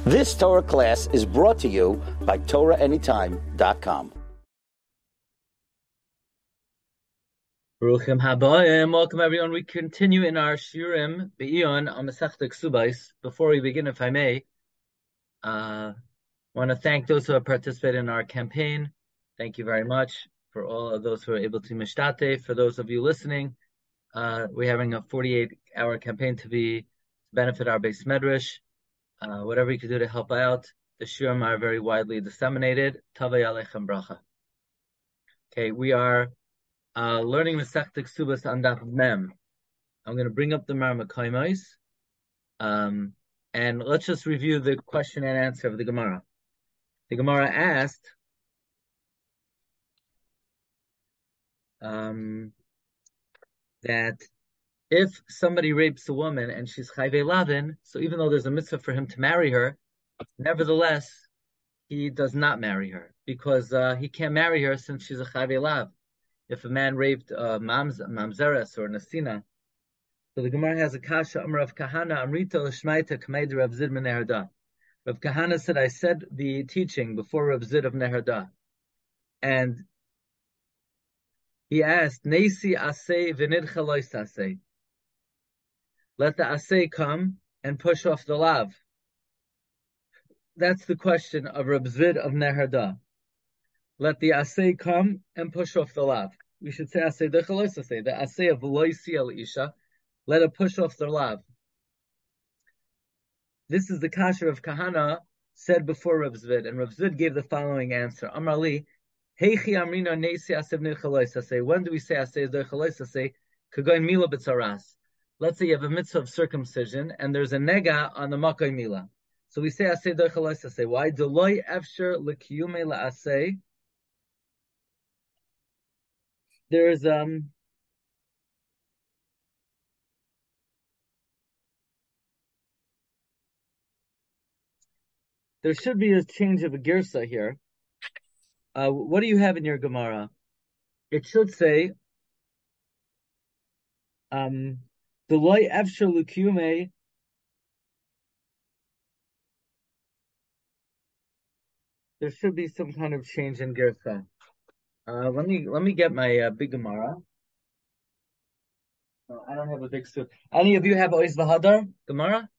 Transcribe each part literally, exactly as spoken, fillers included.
This Torah class is brought to you by Torah Anytime dot com. Baruchim habayim. Welcome everyone. We continue in our shiurim be'ion on Masechta Ksubos. Before we begin, if I may, uh, I want to thank those who have participated in our campaign. Thank you very much for all of those who are able to mishtate. For those of you listening, uh, we're having a forty-eight hour campaign to be to benefit our base medrash. Uh, whatever you can do to help out. The shiurim are very widely disseminated. Tavay alechem bracha. Okay, we are Uh, learning Masechta Ksubos on Daf Mem. I'm going to bring up the Marmakoimos, um, and let's just review the question and answer of the Gemara. The Gemara asked, um, that if somebody rapes a woman and she's Chayvei Lavin, so even though there's a mitzvah for him to marry her, nevertheless, he does not marry her, because uh, he can't marry her since she's a Chayvei Lav. If a man raped uh, mamz, mamzeres or nasina, so the Gemara has a kasha. Amar Rav Kahana Amrita l'shmaita k'meid Rav Zid min Neherda. Rav Kahana said, I said the teaching before Rav Zid of Neherda, and he asked, Neisi asay v'nidcha lois asay. Let the asay come and push off the lav. That's the question of Rav Zid of Neherda. Let the asay come and push off the lav. We should say asay the lois asay. The asay of loisi al isha. Let it push off the lav. This is the kasha of Kahana said before Rav Zvid, and Rav Zvid gave the following answer. Amrali, heichi amrina neisi asay v'nidcha lois asay. When do we say asay the lois asay? Kagoin mila b'tzaras. Let's say you have a mitzvah of circumcision and there's a nega on the makoy mila. So we say asay the lois asay. Why? Deloi efsher l'kiyume la'asay. There's um there should be a change of a girsa here. Uh, what do you have in your Gemara? It should say um Deloy Efshar Lukume. There should be some kind of change in girsa. Uh, let me let me get my uh, big Gemara. No, I don't have a big suit. Any of you have Ois V'Hadar Gemara?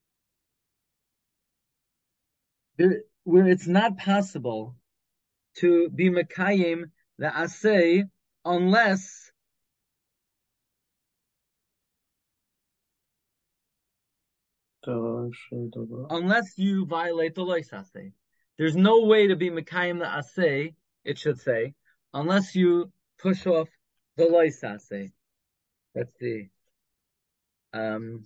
There, where it's not possible to be Mekayim the Asay unless unless you violate the Lois Asay. There's no way to be Mekayim the Asay, it should say, unless you push off the Lois Asay. Let's see. Um,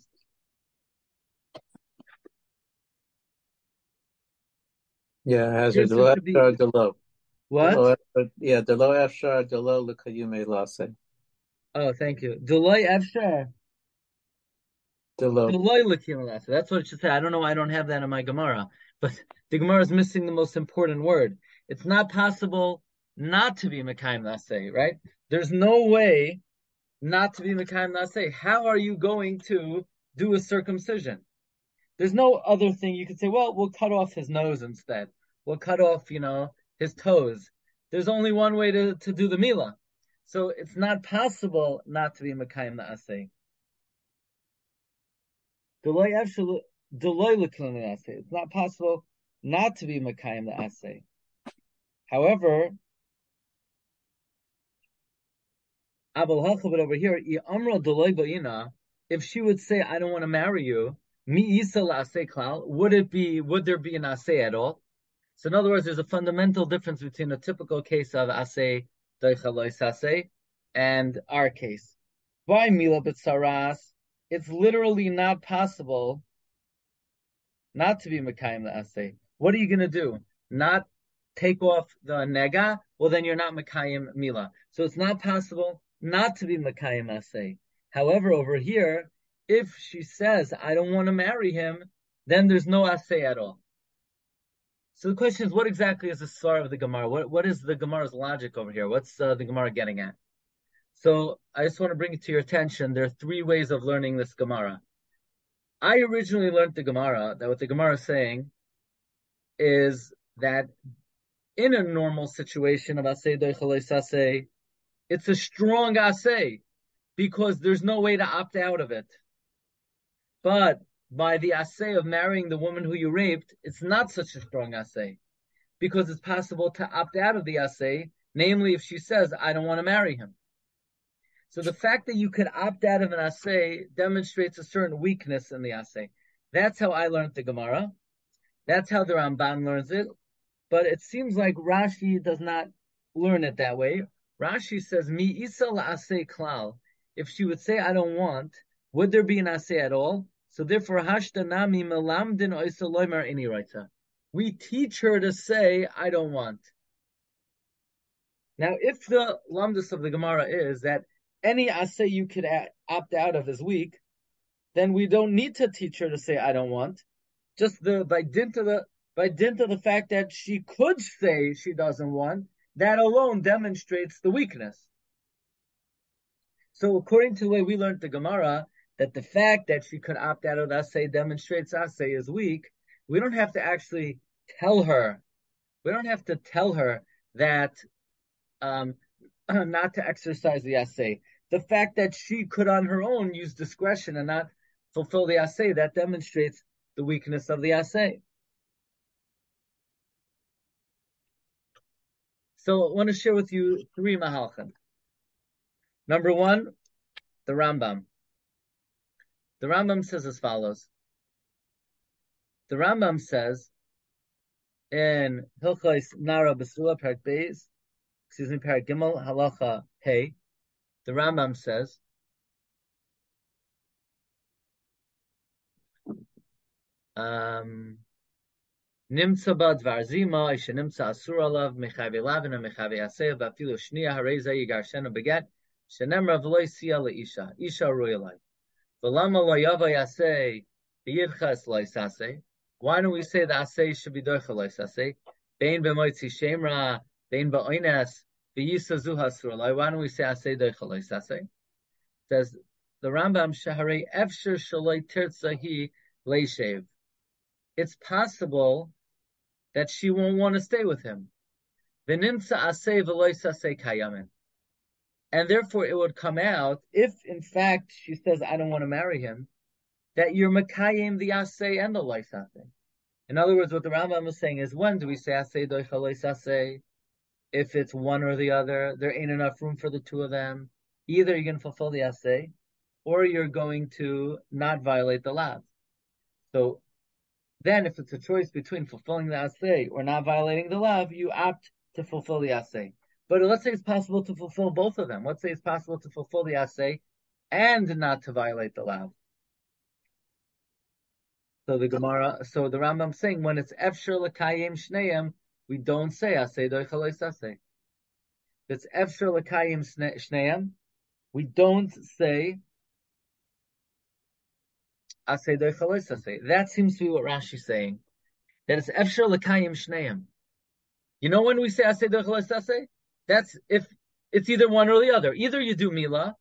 yeah, has a Delo Efshar Delo. What? Delo, yeah, Delo Efshar Delo L'Kayume Lase. Oh, thank you. Delo Efshar Delo. Delo L'Kayume Lase. That's what it should say. I don't know why I don't have that in my Gemara. But the Gemara is missing the most important word. It's not possible not to be Mekayim Naseh, right? There's no way not to be Mekayim Naseh. How are you going to do a circumcision? There's no other thing you could say, well, we'll cut off his nose instead. We'll cut off, you know, his toes. There's only one way to, to do the Mila. So it's not possible not to be Mekayim Naseh. It's not possible not to be Mekayim the Asay. However, Abel Hachabit over here, if she would say, I don't want to marry you, mi isa la asay klal, would it be, would there be an asay at all? So in other words, there's a fundamental difference between a typical case of asay, doicha lois asay, and our case. By mila b'tzaras, it's literally not possible not to be Mekayim the Asay. What are you going to do? Not take off the nega? Well, then you're not Mekayim Mila. So it's not possible not to be Mekayim Asay. However, over here, if she says, I don't want to marry him, then there's no Asay at all. So the question is, what exactly is the svar of the Gemara? What What is the Gemara's logic over here? What's uh, the Gemara getting at? So I just want to bring it to your attention. There are three ways of learning this Gemara. I originally learned the Gemara, that what the Gemara is saying is that in a normal situation of asay doichel asay, it's a strong asay because there's no way to opt out of it. But by the asay of marrying the woman who you raped, it's not such a strong asay because it's possible to opt out of the asay, namely if she says, I don't want to marry him. So the fact that you could opt out of an asay demonstrates a certain weakness in the asay. That's how I learned the Gemara. That's how the Ramban learns it. But it seems like Rashi does not learn it that way. Rashi says, Mi isa la'asay klal. If she would say, I don't want, would there be an asay at all? So therefore, hashta nami melamdin oisa loymar ini raita. We teach her to say, I don't want. Now, if the lamdus of the Gemara is that any asay you could opt out of is weak, then we don't need to teach her to say, I don't want. Just the by dint of the by dint of the fact that she could say she doesn't want, that alone demonstrates the weakness. So according to the way we learned the Gemara, that the fact that she could opt out of the asay demonstrates asay is weak, we don't have to actually tell her, we don't have to tell her that um, not to exercise the asay. The fact that she could on her own use discretion and not fulfill the asay, that demonstrates the weakness of the asay. So I want to share with you three mahalchim. Number one, the Rambam. The Rambam says as follows. The Rambam says in Hilchos Nara Basula Parak Beis, excuse me, Parak Gimel Halacha Hey, the Rambam says, um, Nimtza b'dvar zima, ishe nimtza asur alav, mechavi lavin, mechavi aseh, v'afilu shniya hareza yigarshena beget, shenemra v'lo yisiya le'isha, isha royalai. V'lama lo yava yaseh, v'yidches lo yisaseh. Why don't we say the aseh should be doicha lo yisaseh? Bein b'moitzi shemra, bein ba'oines, v'yisa zuha asur alai. Why don't we say aseh doicha lo yisaseh? Says the Rambam, shaharei efsher shaloi tirtzahi leishev. It's possible that she won't want to stay with him. V'nimtza aseh v'lo yisaseh kayamin. And therefore it would come out, if in fact she says, I don't want to marry him, that you're makayim the aseh and the loisaseh. In other words, what the Rambam is saying is, when do we say aseh doicha loisaseh? If it's one or the other, there ain't enough room for the two of them. Either you're going to fulfill the aseh, or you're going to not violate the lav. So then if it's a choice between fulfilling the aseh or not violating the lav, you opt to fulfill the aseh. But let's say it's possible to fulfill both of them. Let's say it's possible to fulfill the aseh and not to violate the lav. So the Gemara, so the Rambam saying when it's efshar l'kayim shneim, we don't say aseh doicha loisaseh. If it's efshar l'kayim shneim, we don't say aseh doicha loisaseh. That seems to be what Rashi's saying. That it's efshar l'kayim shneim. You know when we say aseh doicha loisaseh? That's if it's either one or the other. Either you do milah,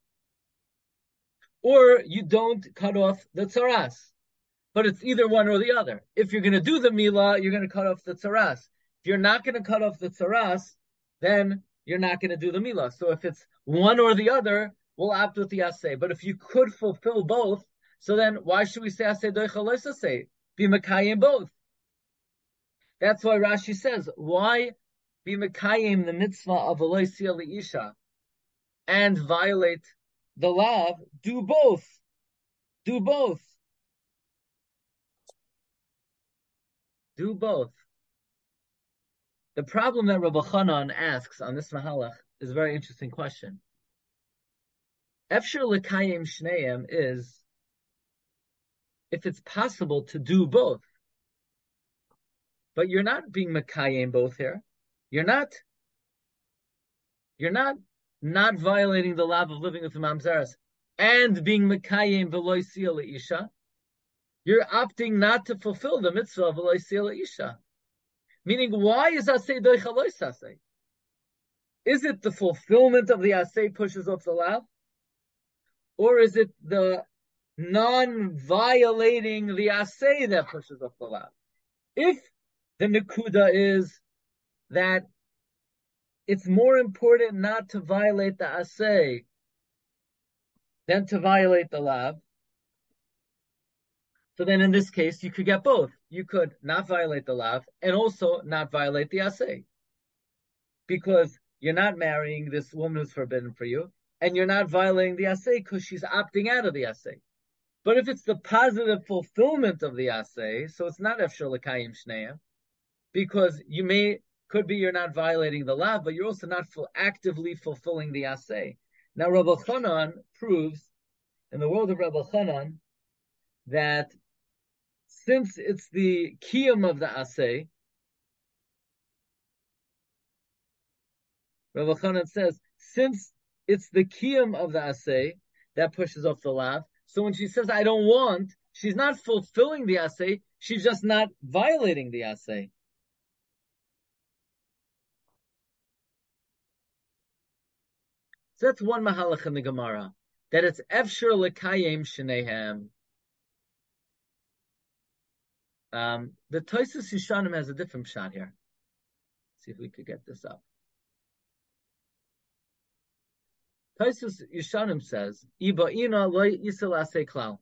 or you don't cut off the tzaras. But it's either one or the other. If you're going to do the milah, you're going to cut off the tzaras. If you're not going to cut off the tzaras, then you're not going to do the milah. So if it's one or the other, we'll opt with the aseh. But if you could fulfill both, so then why should we say aseh doicha loisaseh? Be makayim both. That's why Rashi says, why be makayim the mitzvah of aloisia leisha and violate the lav? Do both. Do both. Do both. The problem that Rabbi Chanan asks on this mahalach is a very interesting question. Efshar l'kayim shneim is if it's possible to do both, but you're not being makayim both here. You're not. You're not not violating the law of living with the mamzeres and being makayim v'lo yisiya leisha. You're opting not to fulfill the mitzvah of v'lo yisiya leisha. Meaning, why is aseh doicha loisaseh? Is it the fulfillment of the aseh pushes off the lav? Or is it the non-violating the aseh that pushes off the lav? If the Nakuda is that it's more important not to violate the Asay than to violate the Lav. So then in this case, you could get both. You could not violate the Lav and also not violate the Asay. Because you're not marrying this woman who's forbidden for you, and you're not violating the Asay because she's opting out of the Asay. But if it's the positive fulfillment of the Asay, so it's not Efshar L'Kayim Shneim, because you may, could be you're not violating the Lav, but you're also not full, actively fulfilling the Asay. Now Rabbi Chanan proves, in the world of Rabbi Chanan, that since it's the kiyum of the Asay, Rabbi Chanan says, since it's the kiyum of the Asay that pushes off the Lav, so when she says, I don't want, she's not fulfilling the Asay, she's just not violating the Asay. So that's one mahalach in the Gemara, that it's Efshar L'Kayim Shnehem. Um, the Tosfos Yeshanim has a different shot here. Let's see if we could get this up. Tosfos Yeshanim says, "Iba'ina lo yisel asay klal."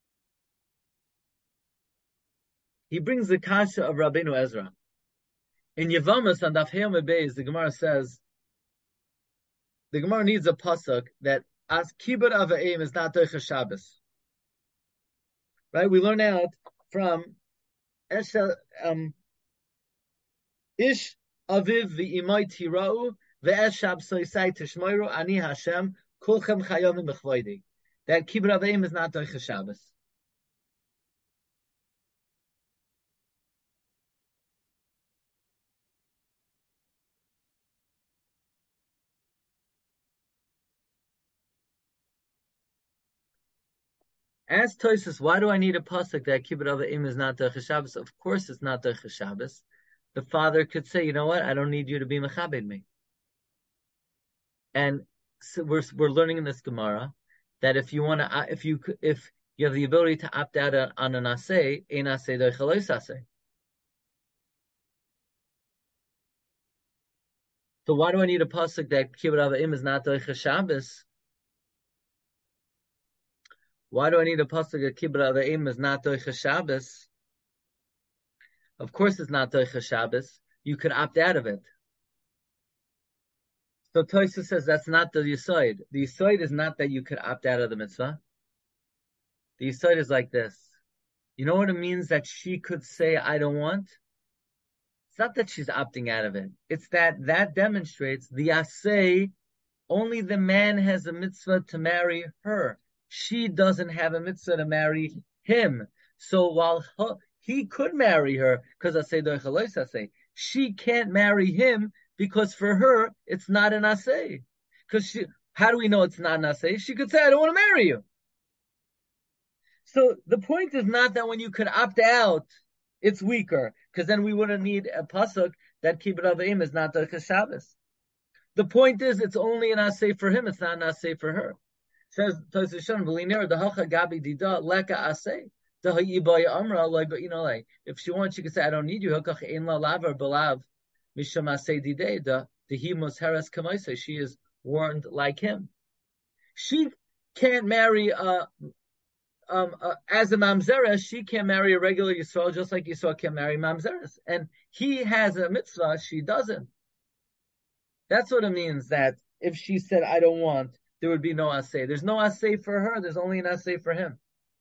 He brings the kasha of Rabbeinu Ezra. In Yevamas and Daf Heyam Beis, the Gemara says, the Gemara needs a pasuk that as kibbut avayim is not doicha Shabbos. Right? We learn out from Esha, um, Ish aviv v'imay tirau ve'eshab soisai tishmoiru ani Hashem kulchem chayovim b'chvoidi. That kibbut avayim is not doicha Shabbos. As Tosfos, why do I need a pasuk that kibbut avayim is not doicha Shabbos? Of course, it's not doicha Shabbos. The father could say, you know what? I don't need you to be mechabed me. And so we're we're learning in this Gemara that if you want to, if you if you have the ability to opt out on an asay, ein asay doicha lois asay. So why do I need a pasuk that kibbut avayim is not doicha Shabbos? Why do I need a pasuk that kibbut avayim is not doicha Shabbos? Of course, it's not doicha Shabbos. You could opt out of it. So Tosfos says that's not the yisoid. The yisoid is not that you could opt out of the mitzvah. The yisoid is like this. You know what it means that she could say, I don't want? It's not that she's opting out of it. It's that that demonstrates the asay, only the man has a mitzvah to marry her. She doesn't have a mitzvah to marry him. So while her, he could marry her, because asay doicha lois asay, she can't marry him because for her it's not an asay. Because she, how do we know it's not an asay? She could say, I don't want to marry you. So the point is not that when you could opt out, it's weaker, because then we wouldn't need a pasuk that kibbut avayim is not doicha Shabbos. The point is it's only an asay for him, it's not an asay for her. Says Tosfos Yeshanim, "V'liner dahacha gabi dida leka asay dahayibaya amra like." But you know, like if she wants, she could say, "I don't need you." Hakach ein la lavar belav misham asay didei da dehi mosheres kamaisa. She is warned like him. She can't marry a um uh, as a mamzeres. She can't marry a regular Yisrael, just like Yisrael can marry mamzeres. And he has a mitzvah, she doesn't. That's what it means. That if she said, "I don't want," there would be no asay. There's no asay for her. There's only an asay for him.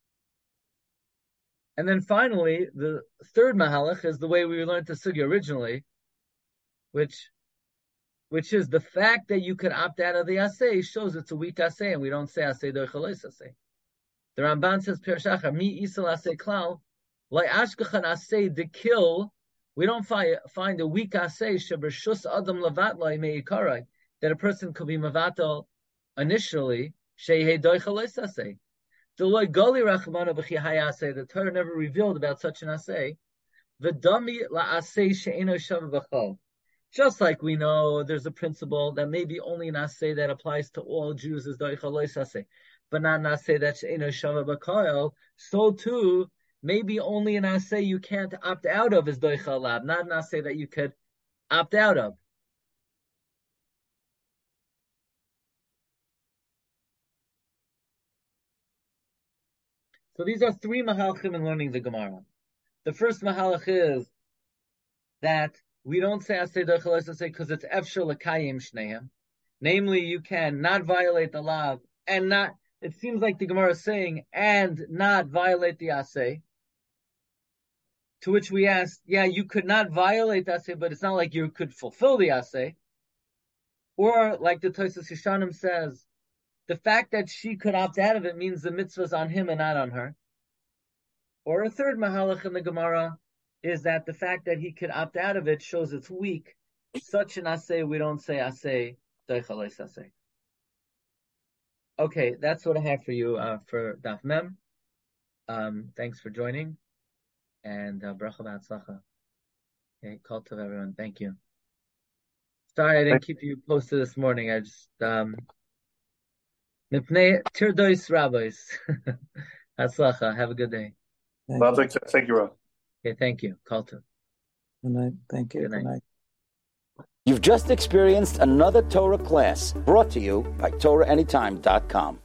And then finally, the third mahalach is the way we learned the sugya originally, which, which is the fact that you could opt out of the asay shows it's a weak asay, and we don't say asay doicha lois asay. The Ramban says, "Pershachar mi isel asay klal, lai ashkachan asay de kill." We don't find find a weak asay shebershus adam levat lai meikarai, that a person could be mevatel initially, Shehei Doicha Lois Asay. The Goli Rachmana B'chi Hayasay, the Torah never revealed about such an asay. V'dami la'asay she'eno shava b'chol. Just like we know, there's a principle that maybe only an asay that applies to all Jews is Doicha Lois Asay, but not an asay that she'eno shava b'chol. So too, maybe only an asay you can't opt out of is doicha lab, not an asay that you could opt out of. So these are three mahalchim in learning the Gemara. The first mahalach is that we don't say asay doicha asay because it's efshel lekayim shneim. Namely, you can not violate the law and not. It seems like the Gemara is saying and not violate the asay. To which we asked, yeah, you could not violate the asay, but it's not like you could fulfill the asay. Or, like the Tosfos Yeshanim says, the fact that she could opt out of it means the mitzvah is on him and not on her. Or a third mahalach in the Gemara is that the fact that he could opt out of it shows it's weak. Such an asay, we don't say asay, doichalais asay. Okay, that's what I have for you uh, for Daf Mem. Um, thanks for joining. And uh, bracha v'atzlacha. Okay, call to everyone. Thank you. Sorry I didn't keep you posted this morning. I just um Mipnei tirdois rabbis. Atzlacha. Have a good day. Thank you. Thank you, Rob. Okay, thank you. Call to. Good night. Thank you. Good night. Good night. You've just experienced another Torah class brought to you by Torah Anytime dot com.